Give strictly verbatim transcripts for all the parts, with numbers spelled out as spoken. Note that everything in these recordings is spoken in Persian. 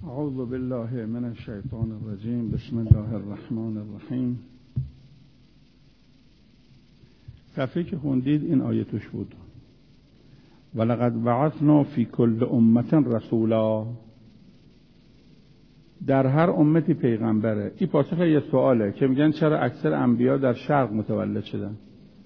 اعوذ بالله من الشیطان الرجیم. بسم الله الرحمن الرحیم. صفحه که خوندید این آیه توش بود. ولقد بعثنا فی کل امة رسولا. در هر امتی پیغمبره. این پاسخ یه سواله که میگن چرا اکثر انبیا در شرق متولد شدن؟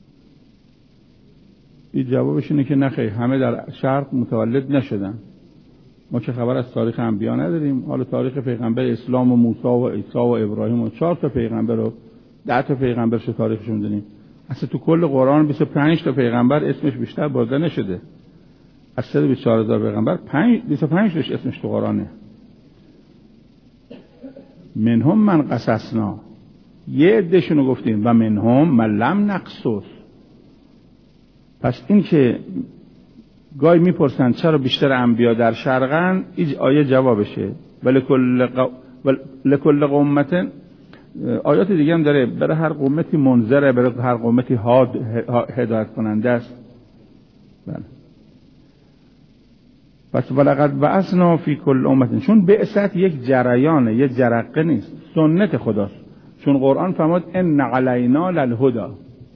این جوابش اینه که نخیر، همه در شرق متولد نشدن. ما که خبر از تاریخ انبیا نداریم. حالا تاریخ پیغمبر اسلام و موسی و عیسی و ابراهیم و چهار تا پیغمبر و ده تا پیغمبرش تاریخشون می‌دونیم. اصلا تو کل قرآن بیست و پنج تا پیغمبر اسمش بیشتر برده نشده. از صد و بیست و چهار هزار پیغمبر بیست و پنج تاش اسمش تو قرآنه. منهم من قصصنا، یه عده‌شونو گفتیم، و منهم من لم نقصص. پس این که گاهی میپرسن چرا بیشتر انبیا در شرقن، این آیه جوابشه. ولکل ق... ولکل قومت. آیات دیگه هم داره، برای هر قومتی منذره، برای هر قومتی هاد هدایت کننده است. بله. پس ولقد بعثنا فی کل امت، چون بعثت یک جریانه، یک جرقه نیست، سنت خداست. چون قرآن فرمود ان علینا للهدی.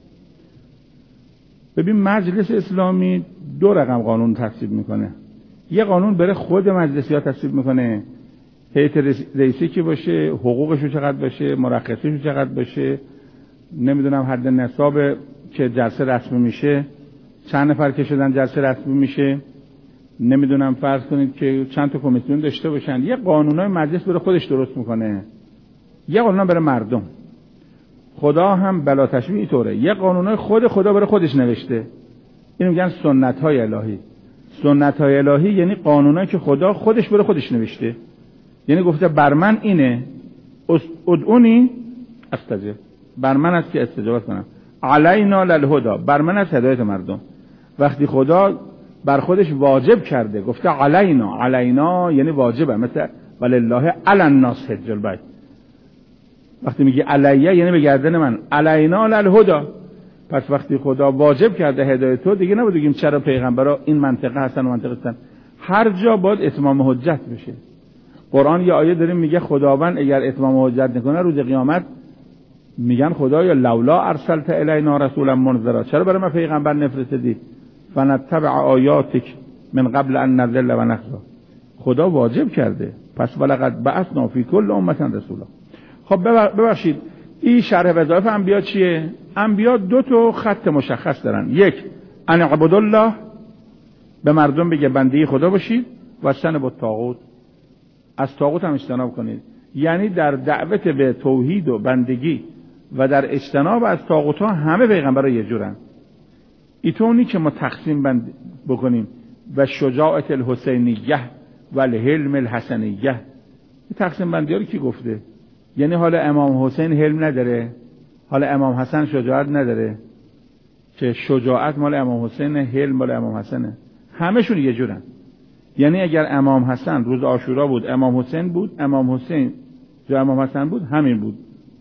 ببین مجلس اسلامی دو رقم قانون تصویب میکنه. یه قانون برای خود مجلسی ها تصویب میکنه، هیئت رئیسی که باشه، حقوقشو چقدر باشه، مرخصیشو چقدر باشه، نمیدونم حد نصاب که جلسه رسمی میشه، چند نفر که شدن جلسه رسمی میشه، نمیدونم فرض کنید که چند تا کمیسیون داشته باشن. یه قانونای مجلس برای خودش درست میکنه، یه قانون برای مردم. خدا هم بلا تشبیه اینطوره، یه قانونای خود خدا برای خودش نوشته. اینو میگن سنت های الهی. سنت های الهی یعنی قانونایی که خدا خودش برای خودش نوشته. یعنی گفته بر من اینه، ادعونی استجب، بر من است که استجابت کنم. علینا للهدی، بر من است هدایت مردم. وقتی خدا بر خودش واجب کرده، گفته علینا، علینا یعنی واجبه، مثل ولله علی الناس حج البیت. وقتی میگه علیه یعنی به گردن من، علینا للهدی. پس وقتی خدا واجب کرده هدایت تو، دیگه نباید بگیم چرا پیغمبرا این منطقه هستن و منطقه هستن. هر جا باید اتمام حجت بشه. قرآن یه آیه داریم میگه خداوند اگر اتمام حجت نکنه روز قیامت میگن خدایا لولا ارسلت الینا رسولا منذرا، چرا برای ما پیغمبر نفرستادی؟ فنتبع آیاتک من قبل ان نذل و نخزا. خدا واجب کرده. پس ولقد بعثنا فی کل امة رسولا. خب ببخشید، این شرح وظایف انبیا چیه؟ انبیا دو تا خط مشخص دارن. یک، ان اعبدوا الله، به مردم بگه بنده خدا باشید، و اجتنبوا الطاغوت، از طاغوت هم اجتناب کنید. یعنی در دعوت به توحید و بندگی و در اجتناب از طاغوت ها همه پیغمبرها یه جورن. ایتونی که ما تقسیم بند بکنیم و شجاعت الحسینیه و الحلم الحسنیه، تقسیم بندی ها رو کی گفته؟ یعنی حالا امام حسین حلم نداره، حالا امام حسن شجاعت نداره، که شجاعت مال امام حسین، حلم مال امام حسنه. همشون یه جورن. یعنی اگر امام حسن روز عاشورا بود، امام حسین بود، امام حسین جو امام حسن بود، همین بود.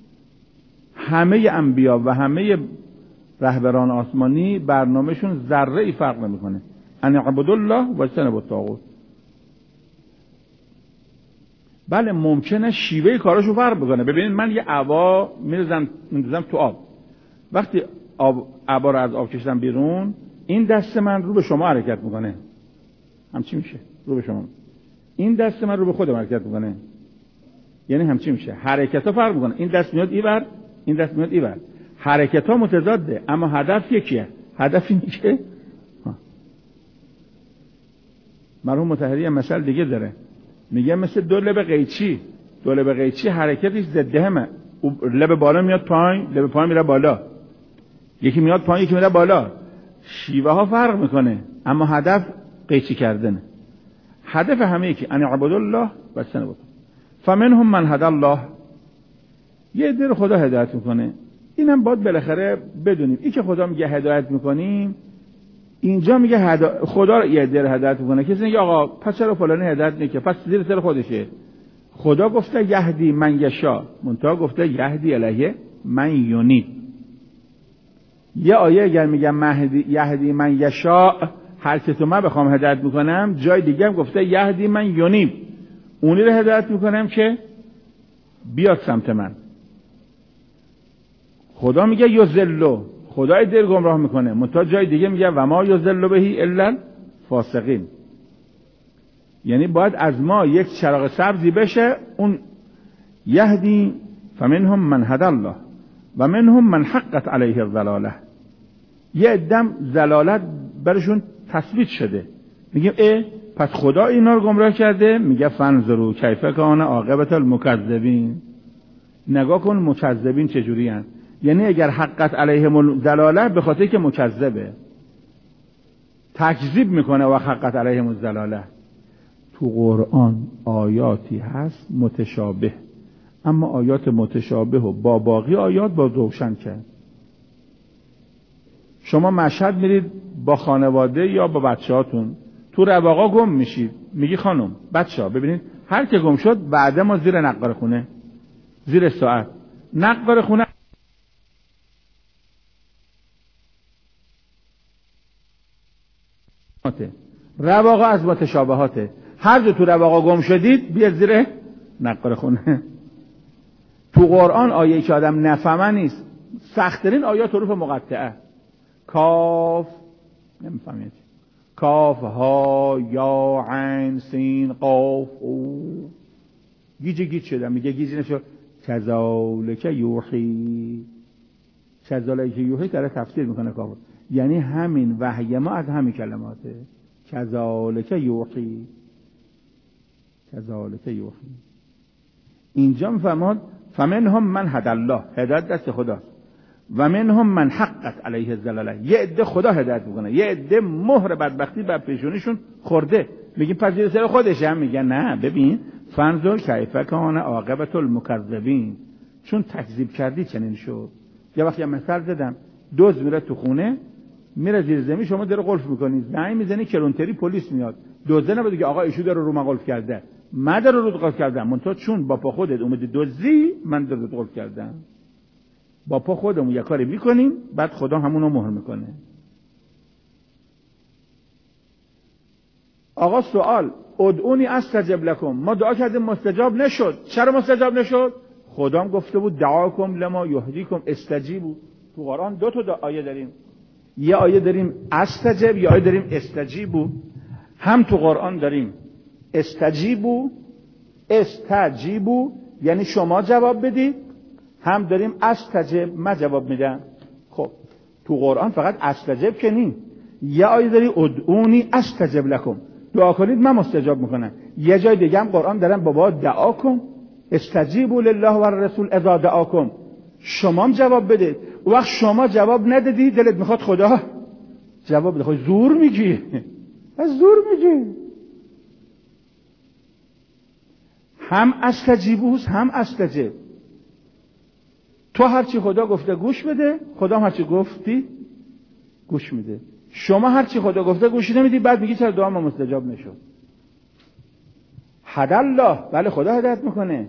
همه انبیا و همه رهبران آسمانی برنامهشون ذره ای فرق نمیکنه. ان اعبدوا الله و اجتنبوا الطاغوت. بله ممکنه شیوه کاراشو فرق بکنه. ببینید من یه عبا میریزم میندازم تو آب. وقتی آب عبا رو از آب کشیدم بیرون، این دست من رو به شما حرکت میکنه. همچی میشه، رو به شما. این دست من رو به خودم حرکت میکنه. یعنی همچی میشه. حرکت‌ها فرق میکنه. این دست میاد اینور، این دست میاد اینور. حرکت‌ها متضاده، اما هدف یکیه. هدف اینه که مرحوم مطهری مثل دیگه داره. میگه مثل دو لب قیچی. دو لب قیچی حرکتش ضد همه. لب بالا میاد پایین، لب پایین میره بالا. یکی میاد پایین، یکی میره بالا. شیوه ها فرق میکنه، اما هدف قیچی کردنه. هدف همه یکی، ان اعبدوا الله و اجتنبوا. فمنهم من هدی الله. یه عده رو خدا هدایت میکنه. اینم باید بالاخره بدونیم. این که خدا میگه هدایت میکنیم، اینجا میگه هدا... خدا رو یه عده رو هدایت میکنه. کسی میگه آقا پس چرا فلانی هدایت نمیکنه؟ پس زیر سر خودشه. خدا گفته یهدی من یشاء، منتها گفته یهدی الیه من یونیب. یه آیه اگر میگه مهدی یهدی من یشاء، هر که تو من بخوام هدایت میکنم، جای دیگه هم گفته یهدی من یونیب. اونی رو هدایت میکنم که بیاد سمت من. خدا میگه یذلو، خدای دل گمراه میکنه. منتها جای دیگه میگه و ما یذل بهی الا فاسقین، یعنی باید از ما یک چراغ سبزی بشه. اون یهدی فمنهم من هدی الله و منهم من حقت علیه الضلاله. یه عدم ضلالت برشون تثبیت شده، میگیم اه پس خدا اینا رو گمراه کرده. میگه فانظروا کیف کان عاقبت المکذبین. نگاه کن مکذبین چجوری هستن، یعنی اگر حقت علیهم الضلاله به خاطر که مکذبه، تکذیب میکنه و حقت علیهم الضلاله. تو قرآن آیاتی هست متشابه، اما آیات متشابه و با باقی آیات با روشن کرد. شما مشهد میرید با خانواده یا با بچه‌هاتون، تو رواقا گم میشید، میگی خانم بچه‌ها ببینید هر که گم شد بعد ما زیر نقار خونه، زیر ساعت نقار خونه رواقا از متشابهاته. هر جا تو رواقا گم شدید بیاد زیر نقار خونه. تو قرآن آیه که آدم نفهمه نیست. سخت‌ترین آیات حروف مقطعه، کاف نمیفهمید، کاف ها یا عین سین قاف او، گیج گیج شدم. میگه گیج نشو، کذالک یوحی، کذالک یوحی داره تفسیر میکنه کاف، یعنی همین وحی ما از همین کلماته. کذالک یوحی، کذالک یوحی. اینجا میفهمد فمنهم من هدی الله، هدایت دست خداست، و منهم من حقت علیه الضلاله. یه عده خدا هدایت میکنه، یه عده مهر بدبختی بر پیشونیشون خورده. میگیم پس زیر سر خودش هم. میگه نه، ببین فانظر کیف کان عاقبت المکذبین، چون تکذیب کردی چنین شد. یه وقتی مثال زدم، دوز میره تو خونه، میره زیر زمین، شما در قلف میکنی، زنگ میزنی کلونتری پلیس میاد، دوزه نبود که آقا ایشو در رو من قلف کرده، من در رو قلف کردم، منتها چون با پا خودت اومدی دوزی من در رو قلف کردم. با پا خودمون یک کاری میکنیم، بعد خدا همونو مهر میکنه. آقا سوال، ادعونی استجب لکم، ما دعا کردیم مستجاب نشد. چرا مستجاب نشد؟ خدا هم گفته بود دعاکم لما یهدیکم استجیبوا. تو قرآن دو تا آیه داریم، یه آیه داریم استجب، یه آیه داریم استجیبوا. هم تو قرآن داریم استجیبوا، استجیبوا یعنی شما جواب بدید، هم داریم استجب، من جواب میدم. خب تو قرآن فقط استجب که نی، یه آیه داری ادعونی استجب لکم، دعا کنید من مستجاب میکنم. یه جای دیگه هم قرآن دارن بابا دعا کن، استجیبوا لله و الرسول اذا دعاکم، شما هم جواب بده. وقت شما جواب ندادی دلت میخواد خدا جواب بده، خود زور میگی، از زور میگی. هم استجیبوس هم استجب. تو هرچی خدا گفته گوش بده، خدا هم هرچی گفتی گوش میده. شما هرچی خدا گفته گوش نمیدی، بعد میگی چرا دعا ما مستجاب نشد. هدی الله، بله خدا هدایت میکنه.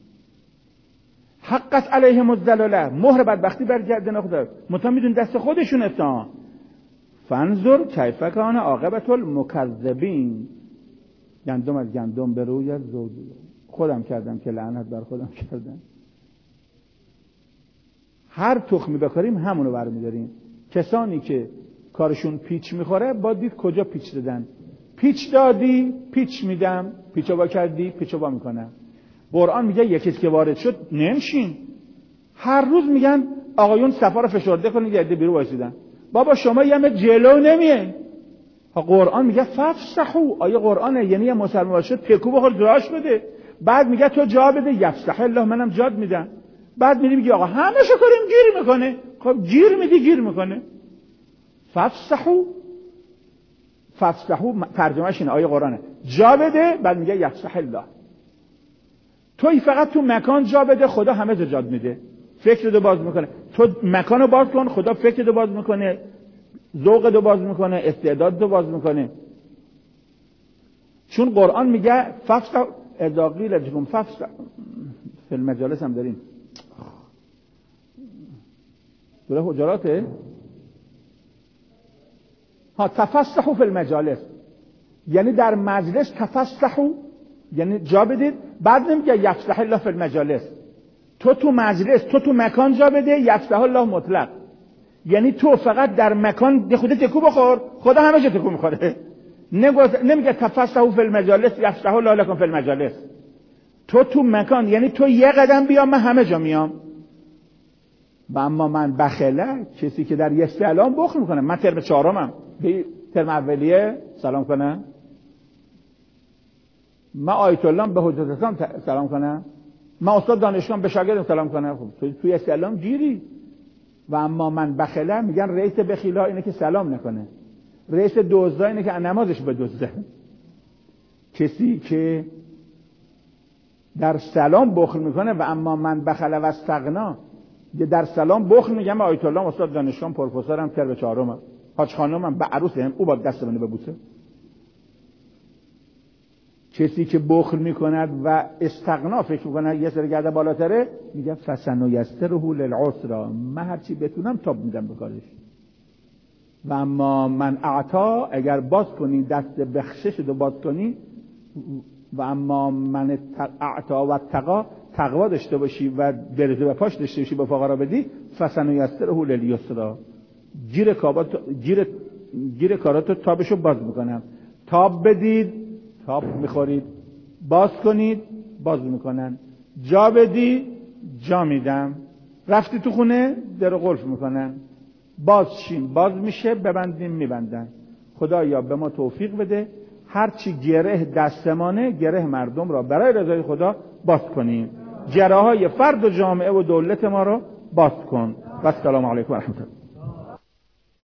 حقت علیهم الضلاله، مهر بدبختی بر گردن خدا، مطمئن میدون دست خودشون است. فانظر کیف کان عاقبت المکذبین، گندم از گندم به روی از زوجه. خودم کردم که لعنت بر خودم کردم. هر تخمی بکاریم همونو برمیداریم. کسانی که کارشون پیچ میخوره با دید کجا پیچ دادن. پیچ دادی پیچ میدم، پیچو با کردی پیچو با میکنم. قرآن میگه یکی که وارد شد نمشین. هر روز میگن آقایون صفا رو فشرده کنید، یه عده بیرون وایسیدن. بابا شما یه متر جلو نمیای. قرآن میگه ففسحوا، آیه قرآنه، یعنی یه مسلمان باشه تکو بخور جاش بده. بعد میگه تو جا بده، یفسح الله، منم جاد میدم. بعد میگه میگه آقا همشو کنیم گیر میکنه. خب گیر میدی گیر میکنه. ففسحوا، ففسحوا ترجمهش اینه، آیه قرآنه، جا بده، بعد میگه یفسح الله. توی فقط تو مکان جا بده، خدا همه جا جاد میده. فکرتو باز میکنه. تو مکانو باز کن، خدا فکرتو باز میکنه، ذوقتو باز میکنه، استعدادتو باز میکنه. چون قرآن میگه ففسح اذا قیل لكم ففسح، فی المجالس هم داریم سوره حجراته ها، تفسحوا فی المجالس، یعنی در مجلس تفسحوا، یعنی جا بدید. بعد نمیگه یفسح الله فی المجالس، تو تو مجلس تو تو مکان جا بده، یفسح الله مطلق، یعنی تو فقط در مکان خودت تکو بخور، خدا همه جا تکو میخوره. نمیگه تفسحوا فی المجالس یفسح الله لکم فی المجالس، تو تو مکان یعنی تو یه قدم بیام من همه جا میام. و اما من بخله، کسی که در یه سلام بخل میکنه. من ترم چهارمم، به ترم اولیه سلام کنم، من آیت الله به حجت اسلام سلام کنم، من استاد دانشگاه به شاگردم سلام کنم. خب تو توی اسلام گیری. و اما من بخله، میگن رئیس بخیلا اینه که سلام نکنه، رئیس دزدا اینه که نمازش بدزده. کسی که در سلام بخل میکنه و اما من بخله و استغنا، در سلام بخل میگم. آیت الله استاد دانشگاه پروفسورم ترم چهارمم، حاج خانومم به عروسم او با دست منو ببوسه. کسی که بخل میکند و استغنا فکر میکنه یه سر گرده بالاتره، میگه فسنیسره للعسرا، من هر چی بتونم تاب میدم به کارش. و اما من اعطا، اگر باز کنی دست بخشش رو باز کنی، و اما من اعطا و تقا، تقوا داشته باشی و برده و پاش داشته باشی به فقرا بدی، فسنیسره للیسرا، گیر کارات گیر گیر کاراتو تابشو باز میکنم. تاب بدید تاب میخورید، باز کنید باز میکنن، جا بدی جا میدم، رفتی تو خونه در قلف میکنن، باز شین باز میشه، ببندیم میبندن. خدایا به ما توفیق بده هرچی گره دستمانه گره مردم را برای رضای خدا باز کنیم، گره های فرد و جامعه و دولت ما را باز کن. و السلام علیکم و رحمت الله.